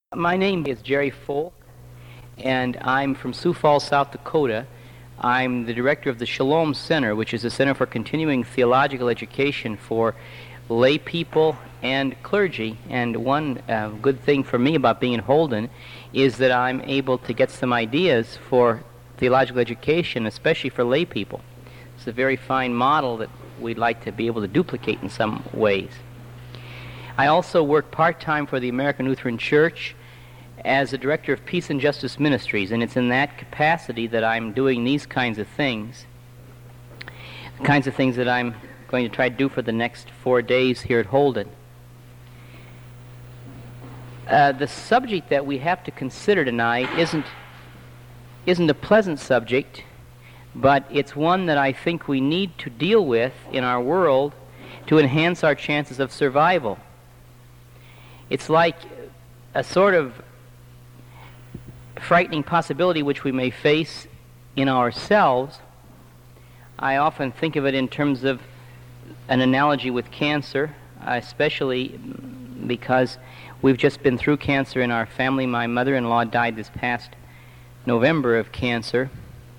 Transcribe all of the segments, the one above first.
My name is Jerry Folk, and I'm from Sioux Falls, South Dakota. I'm the director of the Shalom Center, which is a center for continuing theological education for lay people and clergy. And one good thing for me about being in Holden is that I'm able to get some ideas for theological education, especially for lay people. It's a very fine model that we'd like to be able to duplicate in some ways. I also work part-time for the American Lutheran Church as the director of Peace and Justice Ministries, and it's in that capacity that I'm doing these kinds of things, the kinds of things that I'm going to try to do for the next 4 days here at Holden. The subject that we have to consider tonight isn't a pleasant subject, but it's one that I think we need to deal with in our world to enhance our chances of survival. It's like a sort of frightening possibility which we may face in ourselves. I often think of it in terms of an analogy with cancer, especially because we've just been through cancer in our family. My mother-in-law died this past November of cancer,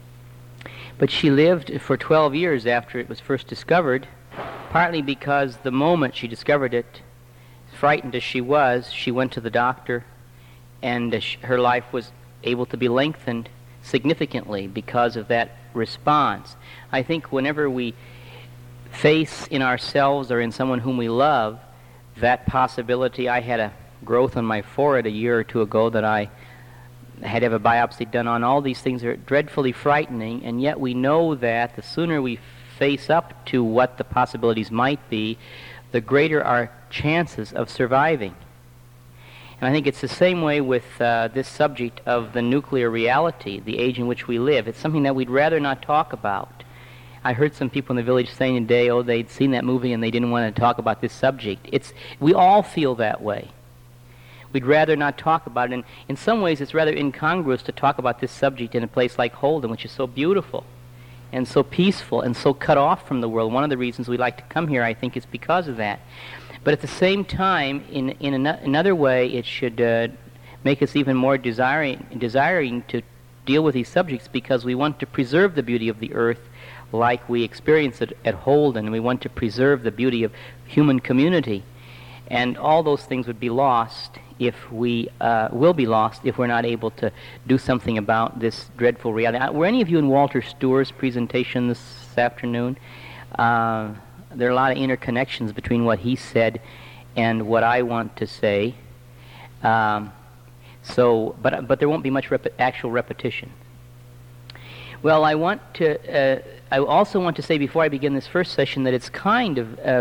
but she lived for 12 years after it was first discovered, partly because the moment she discovered it, frightened as she was, she went to the doctor, and her life was able to be lengthened significantly because of that response. I think whenever we face in ourselves or in someone whom we love that possibility, I had a growth on my forehead a year or two ago that I had to have a biopsy done on. All these things are dreadfully frightening, and yet we know that the sooner we face up to what the possibilities might be, the greater our chances of surviving. And I think it's the same way with this subject of the nuclear reality, the age in which we live. It's something that we'd rather not talk about. I heard some people in the village saying today, they'd seen that movie and they didn't want to talk about this subject. We all feel that way. We'd rather not talk about it, and in some ways it's rather incongruous to talk about this subject in a place like Holden, which is so beautiful and so peaceful and so cut off from the world. One of the reasons we like to come here, I think, is because of that. But at the same time, in another way, it should make us even more desiring to deal with these subjects, because we want to preserve the beauty of the earth like we experience it at Holden, and we want to preserve the beauty of human community. And all those things would be lost if will be lost if we're not able to do something about this dreadful reality. Were any of you in Walter Stewart's presentation this afternoon? There are a lot of interconnections between what he said and what I want to say. But there won't be much actual repetition. Well, I also want to say before I begin this first session that it's kind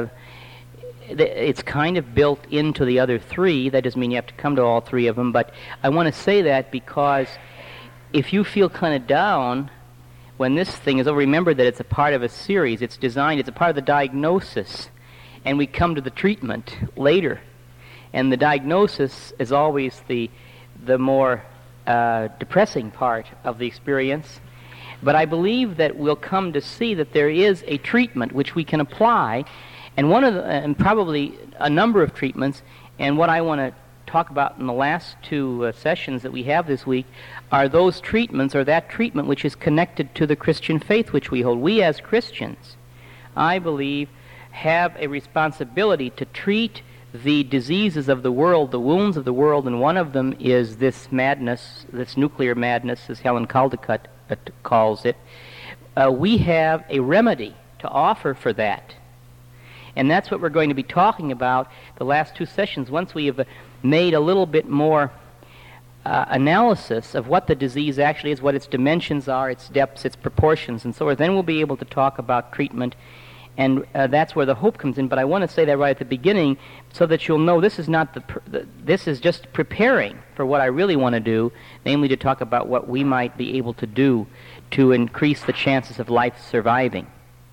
of built into the other three. That doesn't mean you have to come to all three of them, but I want to say that because if you feel kind of down when this thing is over, remember that it's a part of a series. It's a part of the diagnosis, and we come to the treatment later. And the diagnosis is always the more depressing part of the experience. But I believe that we'll come to see that there is a treatment which we can apply, and probably a number of treatments. And what I want to talk about in the last two sessions that we have this week are those treatments, or that treatment which is connected to the Christian faith which we hold. We as Christians, I believe, have a responsibility to treat the diseases of the world, the wounds of the world, and one of them is this madness, this nuclear madness, as Helen Caldicott calls it. We have a remedy to offer for that. And that's what we're going to be talking about the last two sessions. Once we have made a little bit more analysis of what the disease actually is, what its dimensions are, its depths, its proportions, and so forth, then we'll be able to talk about treatment. And that's where the hope comes in. But I want to say that right at the beginning so that you'll know this is not this is just preparing for what I really want to do, namely to talk about what we might be able to do to increase the chances of life surviving.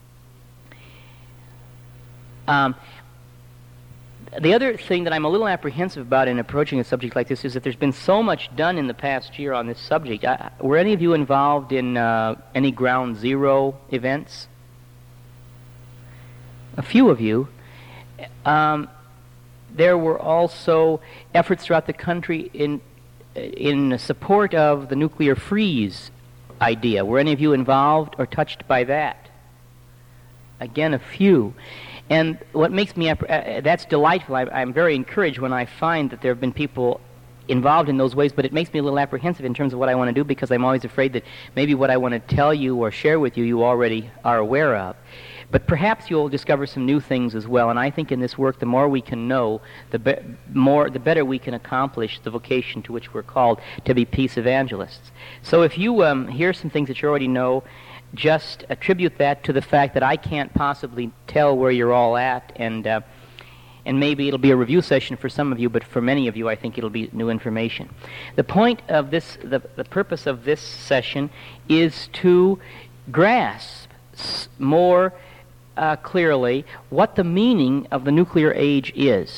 The other thing that I'm a little apprehensive about in approaching a subject like this is that there's been so much done in the past year on this subject. Were any of you involved in any Ground Zero events? A few of you. there were also efforts throughout the country in support of the nuclear freeze idea. Were any of you involved or touched by that? Again, a few. And what makes me, that's delightful. I'm very encouraged when I find that there have been people involved in those ways, but it makes me a little apprehensive in terms of what I want to do, because I'm always afraid that maybe what I want to tell you or share with you, you already are aware of. But perhaps you'll discover some new things as well, and I think in this work, the more we can know, the better we can accomplish the vocation to which we're called, to be peace evangelists. So if you hear some things that you already know, just attribute that to the fact that I can't possibly tell where you're all at, and maybe it'll be a review session for some of you, but for many of you, I think it'll be new information. The point of this, the purpose of this session is to grasp more clearly what the meaning of the nuclear age is.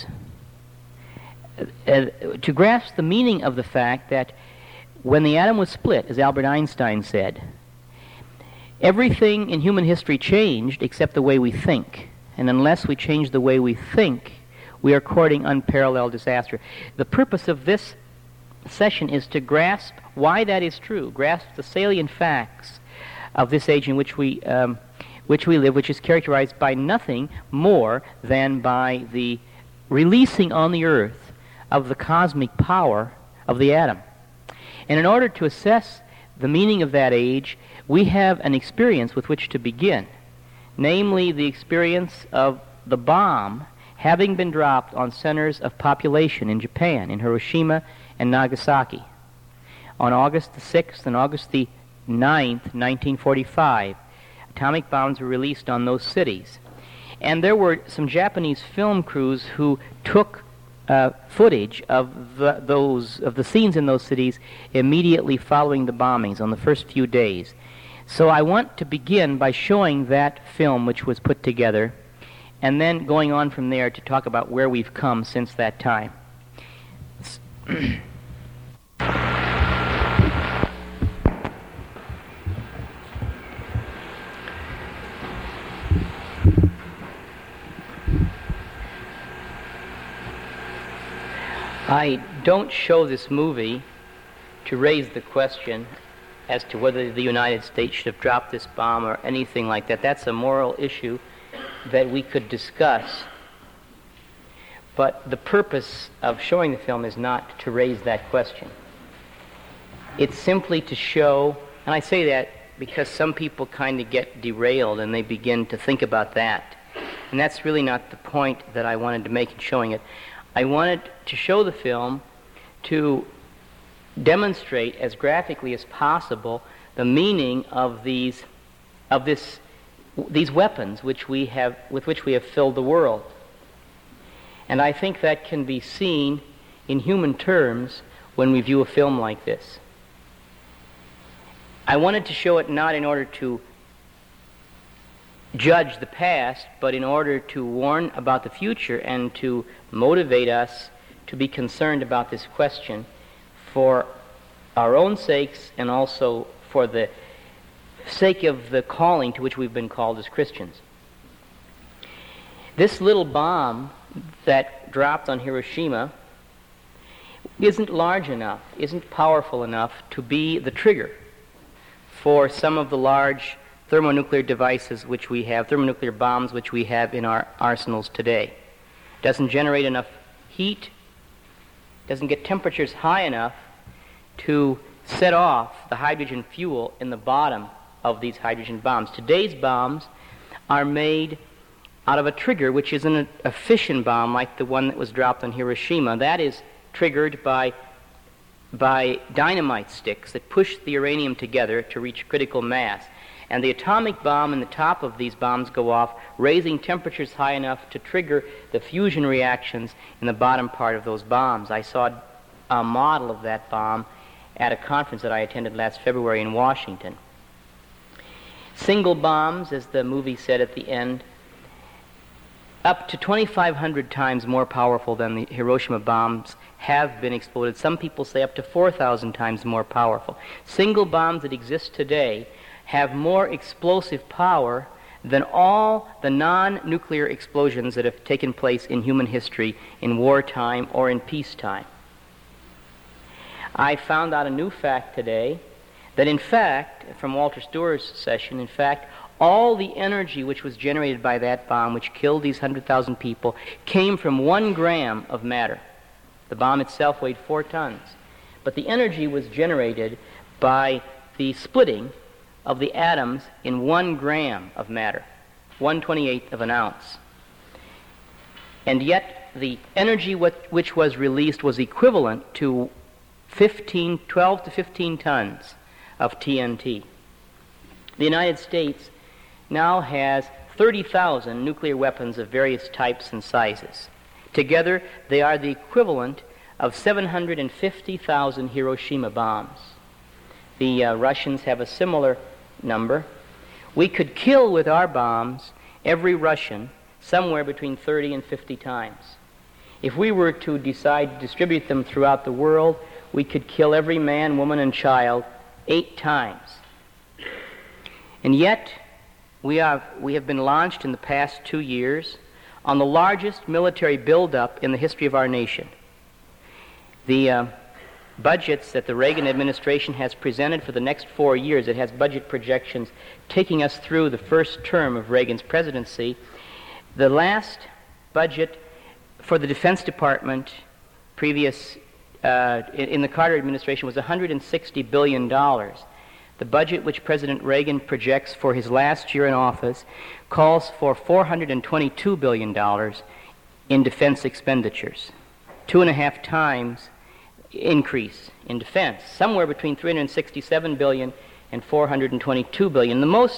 To grasp the meaning of the fact that when the atom was split, as Albert Einstein said, everything in human history changed except the way we think. And unless we change the way we think, we are courting unparalleled disaster. The purpose of this session is to grasp why that is true, grasp the salient facts of this age in which we live, which is characterized by nothing more than by the releasing on the earth of the cosmic power of the atom. And in order to assess the meaning of that age, we have an experience with which to begin, namely the experience of the bomb having been dropped on centers of population in Japan, in Hiroshima and Nagasaki. On August the 6th and August the 9th, 1945, atomic bombs were released on those cities. And there were some Japanese film crews who took footage of the scenes in those cities immediately following the bombings on the first few days. So I want to begin by showing that film which was put together, and then going on from there to talk about where we've come since that time. I don't show this movie to raise the question as to whether the United States should have dropped this bomb or anything like that. That's a moral issue that we could discuss. But the purpose of showing the film is not to raise that question. It's simply to show, and I say that because some people kind of get derailed and they begin to think about that. And that's really not the point that I wanted to make in showing it. I wanted to show the film to demonstrate as graphically as possible the meaning of these weapons with which we have filled the world. And I think that can be seen in human terms when we view a film like this. I wanted to show it not in order to judge the past, but in order to warn about the future and to motivate us to be concerned about this question for our own sakes and also for the sake of the calling to which we've been called as Christians. This little bomb that dropped on Hiroshima isn't large enough, isn't powerful enough to be the trigger for some of the large thermonuclear devices which we have, thermonuclear bombs which we have in our arsenals today. It doesn't generate enough heat, doesn't get temperatures high enough to set off the hydrogen fuel in the bottom of these hydrogen bombs. Today's bombs are made out of a trigger which isn't a fission bomb like the one that was dropped on Hiroshima. That is triggered by dynamite sticks that push the uranium together to reach critical mass. And the atomic bomb and the top of these bombs go off, raising temperatures high enough to trigger the fusion reactions in the bottom part of those bombs. I saw a model of that bomb at a conference that I attended last February in Washington. Single bombs, as the movie said at the end, up to 2,500 times more powerful than the Hiroshima bombs have been exploded. Some people say up to 4,000 times more powerful. Single bombs that exist today have more explosive power than all the non-nuclear explosions that have taken place in human history in wartime or in peacetime. I found out a new fact today that, in fact, from Walter Stewart's session, in fact, all the energy which was generated by that bomb, which killed these 100,000 people, came from 1 gram of matter. The bomb itself weighed 4 tons. But the energy was generated by the splitting of the atoms in 1 gram of matter, 1/28th of an ounce. And yet the energy which was released was equivalent to 12 to 15 tons of TNT. The United States now has 30,000 nuclear weapons of various types and sizes. Together, they are the equivalent of 750,000 Hiroshima bombs. The Russians have a similar number. We could kill with our bombs every Russian somewhere between 30 and 50 times. If we were to decide to distribute them throughout the world, we could kill every man, woman, and child 8 times. And yet, we have been launched in the past 2 years on the largest military buildup in the history of our nation. The budgets that the Reagan administration has presented for the next 4 years, it has budget projections taking us through the first term of Reagan's presidency. The last budget for the Defense Department previous in the Carter administration was $160 billion. The budget which President Reagan projects for his last year in office calls for $422 billion in defense expenditures, 2.5 times increase in defense, somewhere between $367 billion and $422 billion.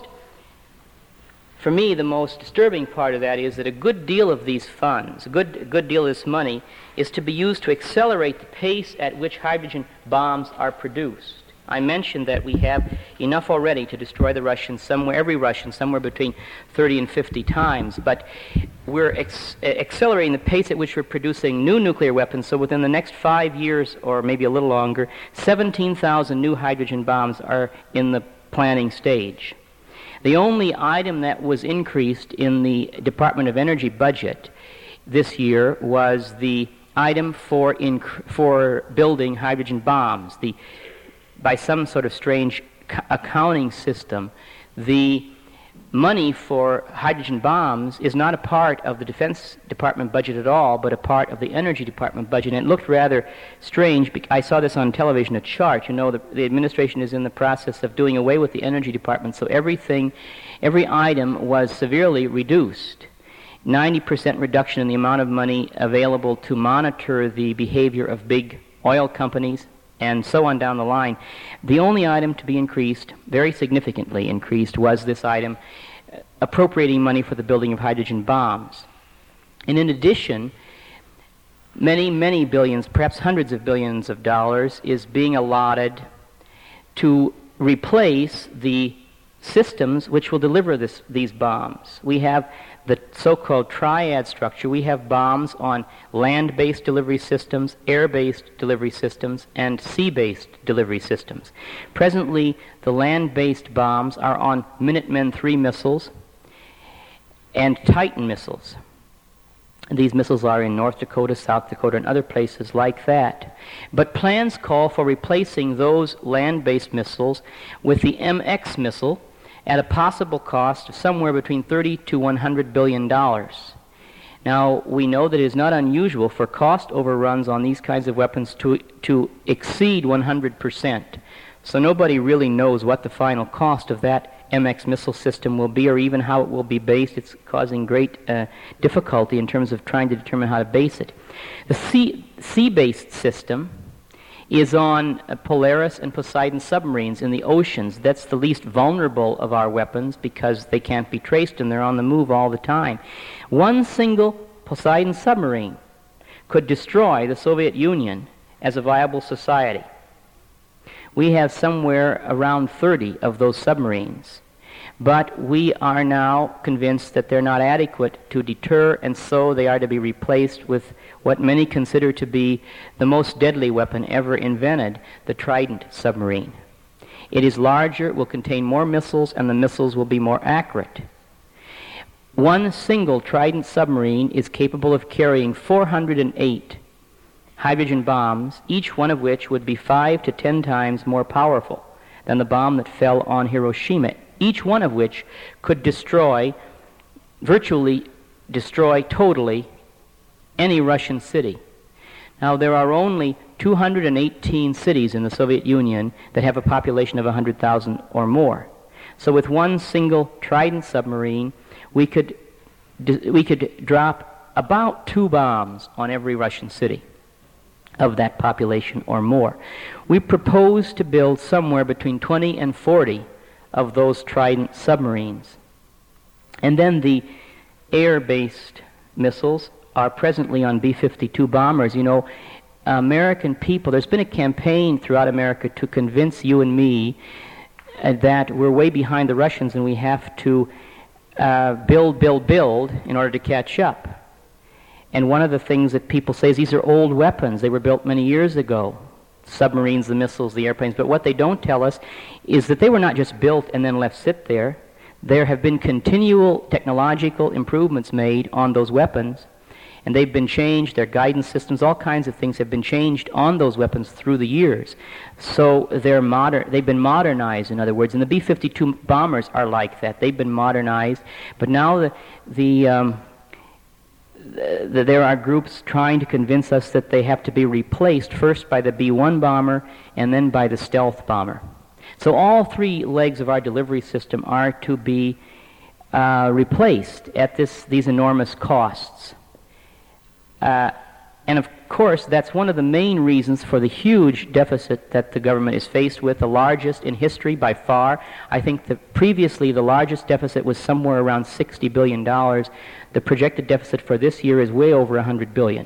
For me, the most disturbing part of that is that a good deal of these funds, a good deal of this money, is to be used to accelerate the pace at which hydrogen bombs are produced. I mentioned that we have enough already to destroy the Russians every Russian somewhere between 30 and 50 times, but we're accelerating the pace at which we're producing new nuclear weapons, so within the next 5 years, or maybe a little longer, 17,000 new hydrogen bombs are in the planning stage. The only item that was increased in the Department of Energy budget this year was the item for building hydrogen bombs. By some sort of strange accounting system, the money for hydrogen bombs is not a part of the Defense Department budget at all, but a part of the Energy Department budget. And it looked rather strange. I saw this on television, a chart. You know, the administration is in the process of doing away with the Energy Department, so every item was severely reduced. 90% reduction in the amount of money available to monitor the behavior of big oil companies, and so on down the line. The only item to be increased, very significantly increased, was this item appropriating money for the building of hydrogen bombs. And in addition, many, many billions, perhaps hundreds of billions of dollars is being allotted to replace the systems which will deliver these bombs. We have the so-called triad structure. We have bombs on land-based delivery systems, air-based delivery systems, and sea-based delivery systems. Presently, the land-based bombs are on Minutemen III missiles and Titan missiles. These missiles are in North Dakota, South Dakota, and other places like that. But plans call for replacing those land-based missiles with the MX missile at a possible cost of somewhere between $30 to $100 billion. Now, we know that it is not unusual for cost overruns on these kinds of weapons to exceed 100%. So nobody really knows what the final cost of that MX missile system will be, or even how it will be based. It's causing great difficulty in terms of trying to determine how to base it. The sea-based system is on Polaris and Poseidon submarines in the oceans. That's the least vulnerable of our weapons because they can't be traced and they're on the move all the time. One single Poseidon submarine could destroy the Soviet Union as a viable society. We have somewhere around 30 of those submarines, but we are now convinced that they're not adequate to deter, and so they are to be replaced with what many consider to be the most deadly weapon ever invented, the Trident submarine. It is larger, will contain more missiles, and the missiles will be more accurate. One single Trident submarine is capable of carrying 408 hydrogen bombs, each one of which would be 5 to 10 times more powerful than the bomb that fell on Hiroshima, each one of which could virtually destroy totally any Russian city. Now, there are only 218 cities in the Soviet Union that have a population of 100,000 or more. So with one single Trident submarine, we could drop about 2 bombs on every Russian city of that population or more. We propose to build somewhere between 20 and 40 of those Trident submarines. And then the air-based missiles are presently on B-52 bombers. You know, American people, there's been a campaign throughout America to convince you and me that we're way behind the Russians and we have to build in order to catch up. And one of the things that people say is these are old weapons. They were built many years ago. Submarines, the missiles, the airplanes. But what they don't tell us is that they were not just built and then left sit there. There have been continual technological improvements made on those weapons, and they've been changed. Their guidance systems, all kinds of things have been changed on those weapons through the years. So they've been modernized, in other words, and the B-52 bombers are like that. They've been modernized, but now there are groups trying to convince us that they have to be replaced first by the B-1 bomber and then by the stealth bomber. So all 3 legs of our delivery system are to be replaced at these enormous costs. And of course, that's one of the main reasons for the huge deficit that the government is faced with, the largest in history by far. I think that previously the largest deficit was somewhere around $60 billion. The projected deficit for this year is way over $100 billion.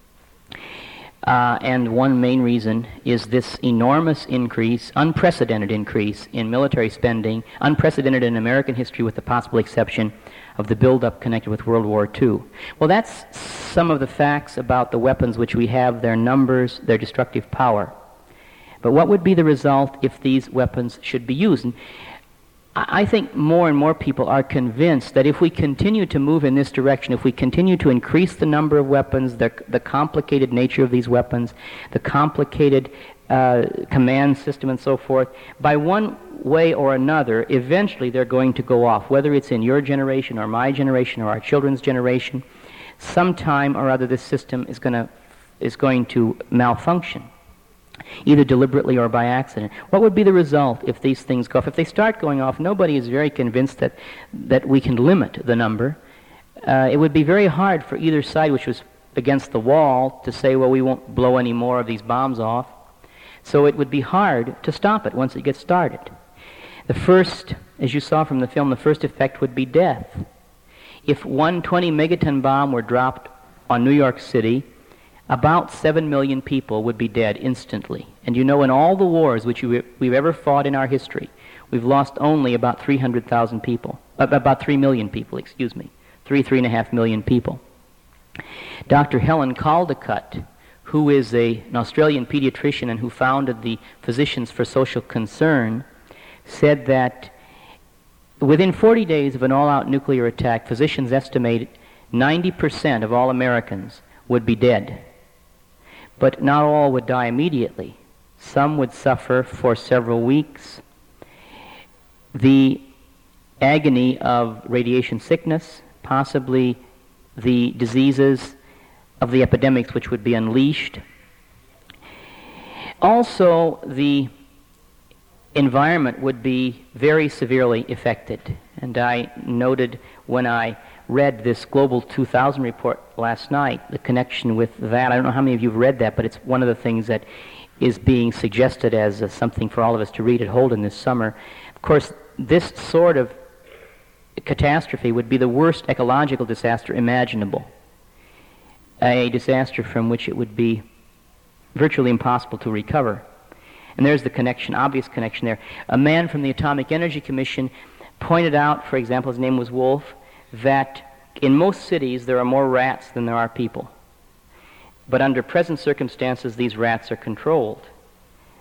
And one main reason is this enormous increase, unprecedented increase in military spending, unprecedented in American history with the possible exception of the buildup connected with World War II. Well, that's some of the facts about the weapons which we have, their numbers, their destructive power. But what would be the result if these weapons should be used? And I think more and more people are convinced that if we continue to move in this direction, if we continue to increase the number of weapons, the complicated nature of these weapons, the complicated command system and so forth, by one way or another, eventually they're going to go off, whether it's in your generation or my generation or our children's generation. Sometime or other this system is going to malfunction, either deliberately or by accident. What would be the result if these things go off? If they start going off, nobody is very convinced that we can limit the number. It would be very hard for either side, which was against the wall, to say, well, we won't blow any more of these bombs off. So it would be hard to stop it once it gets started. The first, as you saw from the film, the first effect would be death. If one 20 megaton bomb were dropped on New York City, about 7 million people would be dead instantly. And you know, in all the wars which we've ever fought in our history, we've lost only about 300,000 people, about 3 million people, 3.5 million people. Dr. Helen Caldicott, who is an Australian pediatrician and who founded the Physicians for Social Concern, said that within 40 days of an all-out nuclear attack, physicians estimate 90% of all Americans would be dead. But not all would die immediately. Some would suffer for several weeks. The agony of radiation sickness, possibly the diseases of the epidemics which would be unleashed. Also, the environment would be very severely affected. And I noted when I read this Global 2000 report last night, the connection with that. I don't know how many of you have read that, but it's one of the things that is being suggested as something for all of us to read at Holden this summer. Of course, this sort of catastrophe would be the worst ecological disaster imaginable, a disaster from which it would be virtually impossible to recover. And there's the connection, obvious connection there. A man from the Atomic Energy Commission pointed out, for example, his name was Wolf, that in most cities there are more rats than there are people. But under present circumstances, these rats are controlled.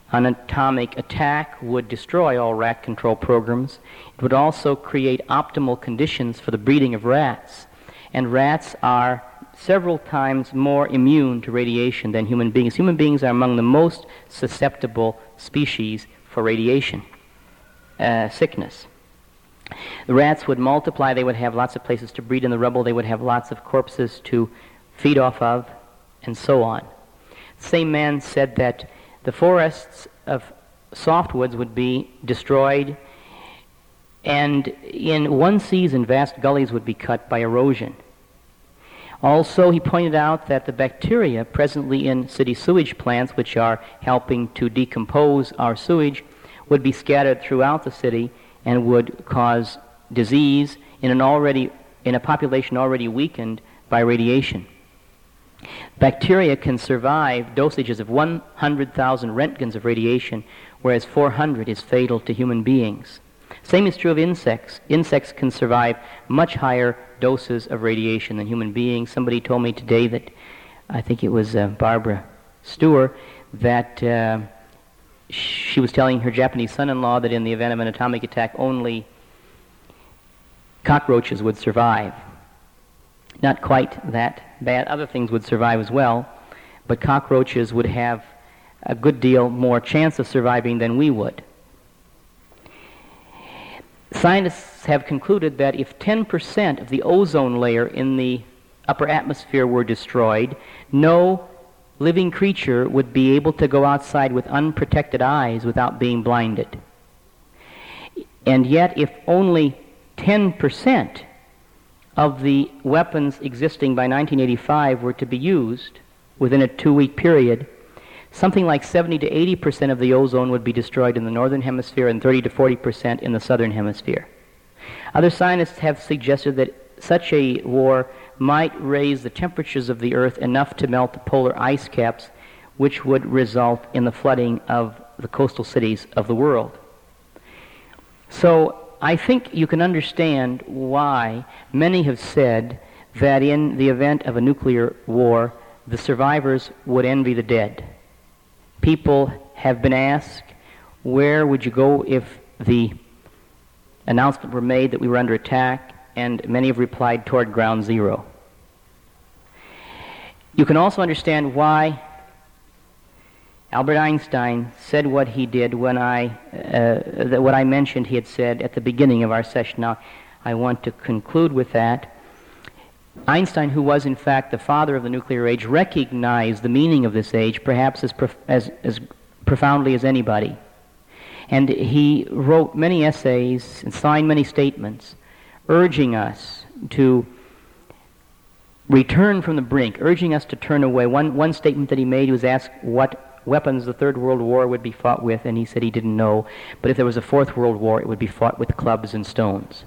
An atomic attack would destroy all rat control programs. It would also create optimal conditions for the breeding of rats. And rats are several times more immune to radiation than human beings. Human beings are among the most susceptible species for radiation sickness. The rats would multiply. They would have lots of places to breed in the rubble. They would have lots of corpses to feed off of, and so on. The same man said that the forests of softwoods would be destroyed, and in one season, vast gullies would be cut by erosion. Also, he pointed out that the bacteria presently in city sewage plants, which are helping to decompose our sewage, would be scattered throughout the city and would cause disease in a population already weakened by radiation. Bacteria can survive dosages of 100,000 Roentgens of radiation, whereas 400 is fatal to human beings. Same is true of insects. Insects can survive much higher doses of radiation than human beings. Somebody told me today that, I think it was Barbara Stewart, that she was telling her Japanese son-in-law that in the event of an atomic attack, only cockroaches would survive. Not quite that bad. Other things would survive as well, but cockroaches would have a good deal more chance of surviving than we would. Scientists have concluded that if 10% of the ozone layer in the upper atmosphere were destroyed, no living creature would be able to go outside with unprotected eyes without being blinded. And yet, if only 10% of the weapons existing by 1985 were to be used within a 2-week period, something like 70 to 80% of the ozone would be destroyed in the northern hemisphere and 30 to 40% in the southern hemisphere. Other scientists have suggested that such a war might raise the temperatures of the Earth enough to melt the polar ice caps, which would result in the flooding of the coastal cities of the world. So I think you can understand why many have said that in the event of a nuclear war, the survivors would envy the dead. People have been asked, where would you go if the announcement were made that we were under attack? And many have replied, toward ground zero. You can also understand why Albert Einstein said what he did when what I mentioned he had said at the beginning of our session. Now, I want to conclude with that. Einstein, who was in fact the father of the nuclear age, recognized the meaning of this age perhaps as profoundly as anybody. And he wrote many essays and signed many statements urging us to return from the brink, urging us to turn away. One statement that he made, he was asked what weapons the Third World War would be fought with, and he said he didn't know, but if there was a Fourth World War, it would be fought with clubs and stones.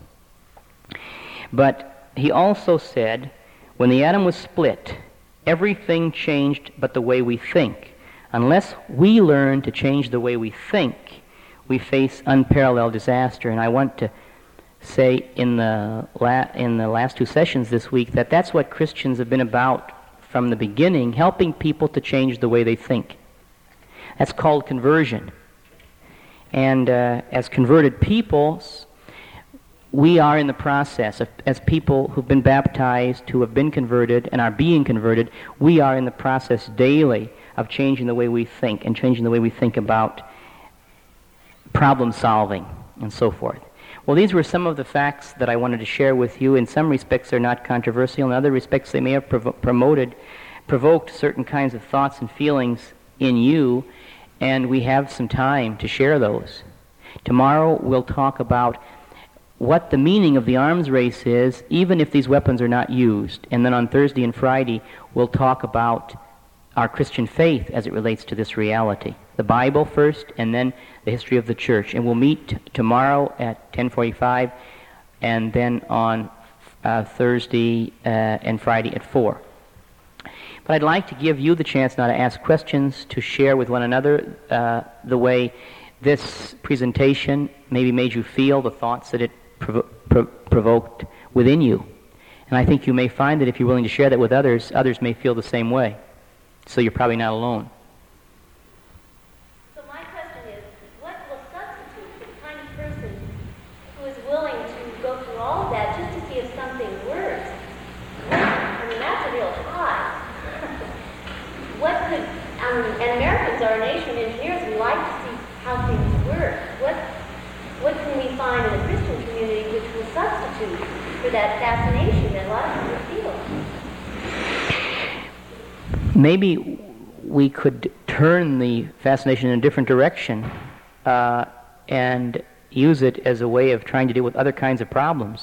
But he also said, when the atom was split, everything changed but the way we think. Unless we learn to change the way we think, we face unparalleled disaster. And I want to say in the last 2 sessions this week that that's what Christians have been about from the beginning, helping people to change the way they think. That's called conversion. And as converted peoples, we are in the process, as people who've been baptized, who have been converted and are being converted, we are in the process daily of changing the way we think and changing the way we think about problem solving and so forth. Well, these were some of the facts that I wanted to share with you. In some respects, they're not controversial. In other respects, they may have provoked certain kinds of thoughts and feelings in you, and we have some time to share those. Tomorrow, we'll talk about what the meaning of the arms race is, even if these weapons are not used. And then on Thursday and Friday, we'll talk about our Christian faith as it relates to this reality. The Bible first, and then the history of the church. And we'll meet tomorrow at 10:45, and then on Thursday and Friday at 4. But I'd like to give you the chance now to ask questions, to share with one another the way this presentation maybe made you feel, the thoughts that it provoked within you. And I think you may find that if you're willing to share that with others, others may feel the same way. So you're probably not alone. So my how things work. What can we find in the Christian community which will substitute for that fascination that a lot of people feel? Maybe we could turn the fascination in a different direction and use it as a way of trying to deal with other kinds of problems.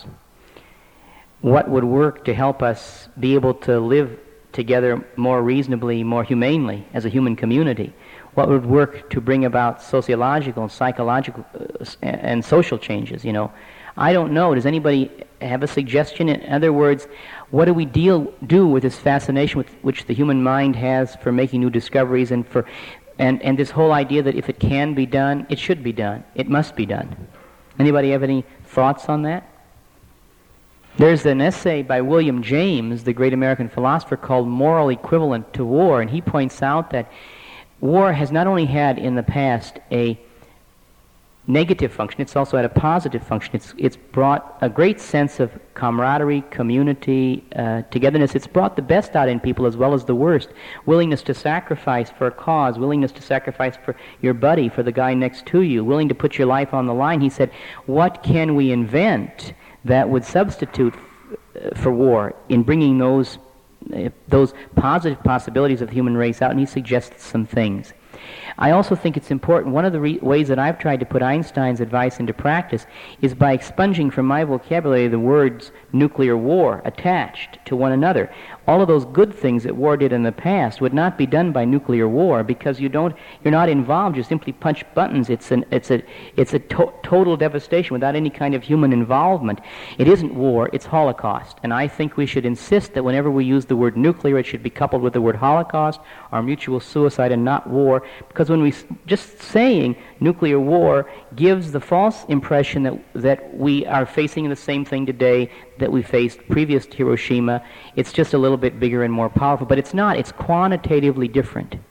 What would work to help us be able to live together more reasonably, more humanely as a human community? What would work to bring about sociological and psychological and social changes, I don't know. Does anybody have a suggestion? In other words, what do we do with this fascination with which the human mind has for making new discoveries and this whole idea that if it can be done, it should be done. It must be done. Anybody have any thoughts on that? There's an essay by William James, the great American philosopher, called Moral Equivalent to War, and he points out that war has not only had in the past a negative function, it's also had a positive function. It's brought a great sense of camaraderie, community, togetherness. It's brought the best out in people as well as the worst. Willingness to sacrifice for a cause, willingness to sacrifice for your buddy, for the guy next to you, willing to put your life on the line. He said, what can we invent that would substitute for war in bringing those positive possibilities of the human race out? And he suggests some things. I also think it's important, one of the ways that I've tried to put Einstein's advice into practice is by expunging from my vocabulary the words nuclear war attached to one another. All of those good things that war did in the past would not be done by nuclear war because you're not involved, you simply punch buttons. It's a total devastation without any kind of human involvement. It isn't war, it's Holocaust. And I think we should insist that whenever we use the word nuclear, it should be coupled with the word Holocaust or mutual suicide and not war, because when we just saying nuclear war gives the false impression that we are facing the same thing today that we faced previous to Hiroshima. It's just a little bit bigger and more powerful, but it's not. It's quantitatively different. Do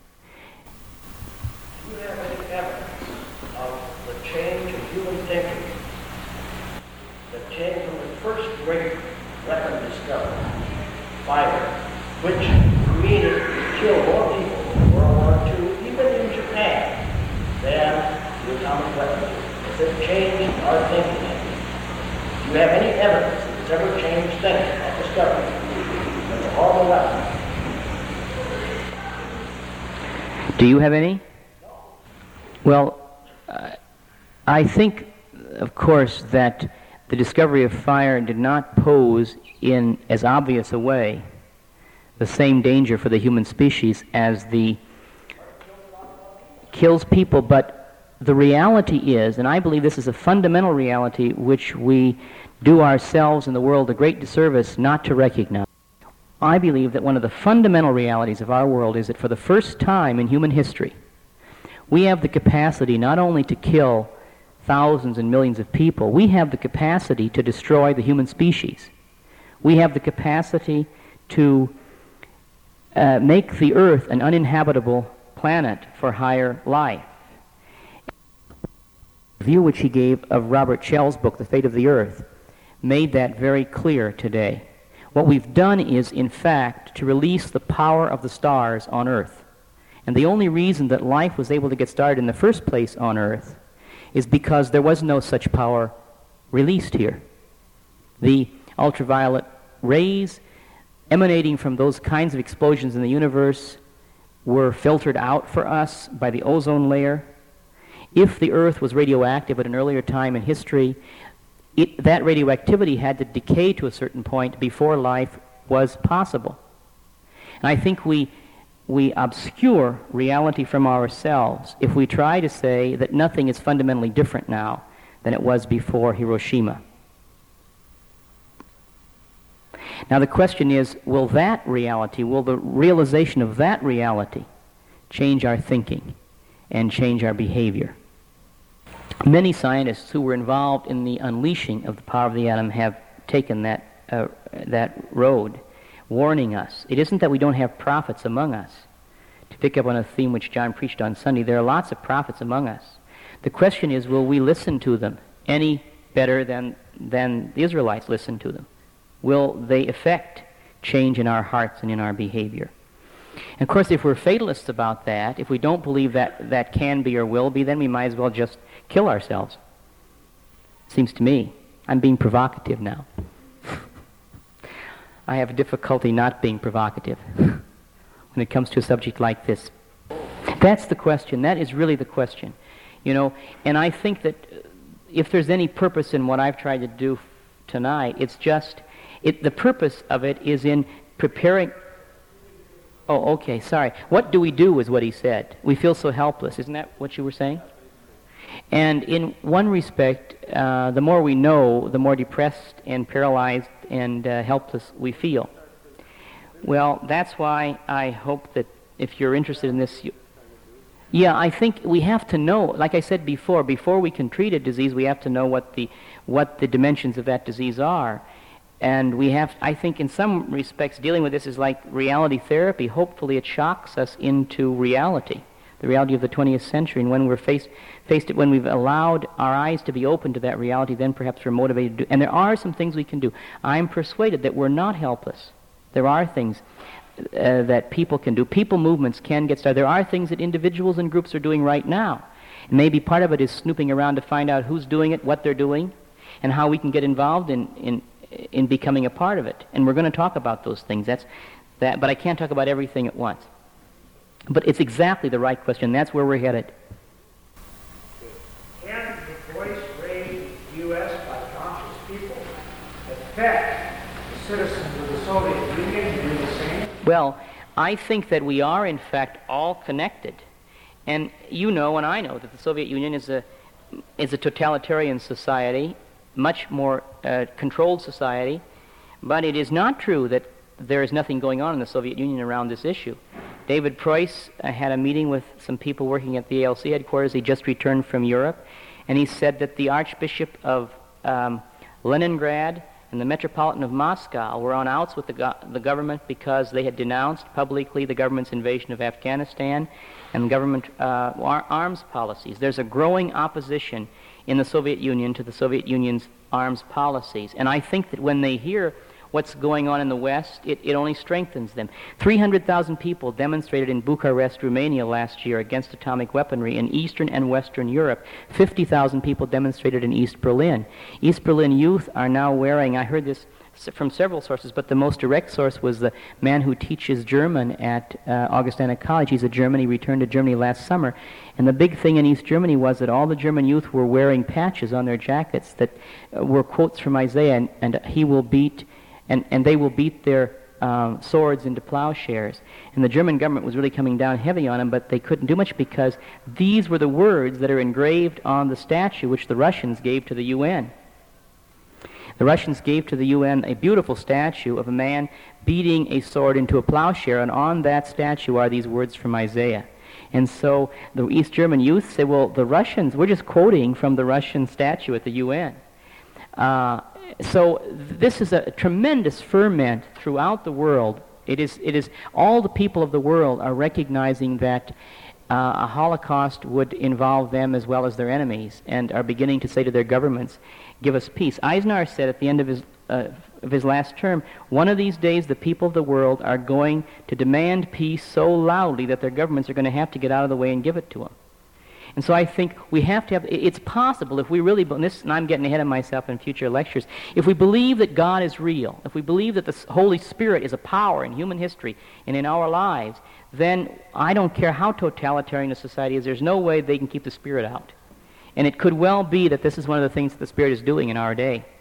you have any evidence of the change in human thinking, the change from the first great weapon discovered, fire, which killed more people in World War II, even in Japan, than the atomic weapon? Has it changed our thinking? Do you have any evidence that it's ever changed thinking of discovery? That's a horrible weapon. Do you have any? Well, I think, of course, that the discovery of fire did not pose in as obvious a way the same danger for the human species as the kills people, but the reality is, and I believe this is a fundamental reality which we do ourselves and the world a great disservice not to recognize. I believe that one of the fundamental realities of our world is that for the first time in human history, we have the capacity not only to kill thousands and millions of people, we have the capacity to destroy the human species. We have the capacity to make the earth an uninhabitable planet for higher life. The view which he gave of Robert Schell's book, The Fate of the Earth, made that very clear today. What we've done is, in fact, to release the power of the stars on Earth. And the only reason that life was able to get started in the first place on Earth is because there was no such power released here. The ultraviolet rays emanating from those kinds of explosions in the universe were filtered out for us by the ozone layer. If the Earth was radioactive at an earlier time in history, that radioactivity had to decay to a certain point before life was possible. And I think we obscure reality from ourselves if we try to say that nothing is fundamentally different now than it was before Hiroshima. Now the question is, will the realization of that reality change our thinking and change our behavior? Many scientists who were involved in the unleashing of the power of the atom have taken that road, warning us. It isn't that we don't have prophets among us. To pick up on a theme which John preached on Sunday, there are lots of prophets among us. The question is, will we listen to them any better than the Israelites listened to them? Will they affect change in our hearts and in our behavior? And of course, if we're fatalists about that, if we don't believe that that can be or will be, then we might as well just kill ourselves. Seems to me. I'm being provocative now. I have difficulty not being provocative when it comes to a subject like this. That's the question. That is really the question. You know, and I think that if there's any purpose in what I've tried to do tonight, it's just, the purpose of it is in preparing. Oh, okay, sorry. What do we do is what he said. We feel so helpless. Isn't that what you were saying? And in one respect, the more we know, the more depressed and paralyzed and helpless we feel. Well, that's why I hope that if you're interested in this, yeah, I think we have to know, like I said before we can treat a disease, we have to know what the dimensions of that disease are. And we have, I think in some respects, dealing with this is like reality therapy. Hopefully it shocks us into reality, the reality of the 20th century. And when we're faced it, when we've allowed our eyes to be open to that reality, then perhaps we're motivated to do. And there are some things we can do. I'm persuaded that we're not helpless. There are things that people can do. People movements can get started. There are things that individuals and groups are doing right now. And maybe part of it is snooping around to find out who's doing it, what they're doing, and how we can get involved in becoming a part of it. And we're going to talk about those things. But I can't talk about everything at once. But it's exactly the right question. That's where we're headed. Can the voice raised in the U.S. by conscious people affect the citizens of the Soviet Union to do the same? Well, I think that we are, in fact, all connected. And you know and I know that the Soviet Union is a totalitarian society, much more controlled society, but it is not true that there is nothing going on in the Soviet Union around this issue. David Preuss had a meeting with some people working at the ALC headquarters. He just returned from Europe, and he said that the Archbishop of Leningrad and the Metropolitan of Moscow were on outs with the government because they had denounced publicly the government's invasion of Afghanistan and government arms policies. There's a growing opposition in the Soviet Union to the Soviet Union's arms policies. And I think that when they hear what's going on in the West, it only strengthens them. 300,000 people demonstrated in Bucharest, Romania last year against atomic weaponry in Eastern and Western Europe. 50,000 people demonstrated in East Berlin. East Berlin youth are now wearing, I heard this from several sources, but the most direct source was the man who teaches German at Augustana College. He's a German. He returned to Germany last summer. And the big thing in East Germany was that all the German youth were wearing patches on their jackets that were quotes from Isaiah, and he will beat, and they will beat their swords into plowshares. And the German government was really coming down heavy on them, but they couldn't do much because these were the words that are engraved on the statue which the Russians gave to the UN. The Russians gave to the UN a beautiful statue of a man beating a sword into a plowshare, and on that statue are these words from Isaiah. And so the East German youth say, well, the Russians, we're just quoting from the Russian statue at the UN. So this is a tremendous ferment throughout the world. It is all the people of the world are recognizing that a Holocaust would involve them as well as their enemies, and are beginning to say to their governments, give us peace. Eisenhower said at the end of his last term, one of these days the people of the world are going to demand peace so loudly that their governments are going to have to get out of the way and give it to them. And so I think we have to have, it's possible if we really, and I'm getting ahead of myself in future lectures, if we believe that God is real, if we believe that the Holy Spirit is a power in human history and in our lives, then I don't care how totalitarian a society is, there's no way they can keep the Spirit out. And it could well be that this is one of the things that the Spirit is doing in our day.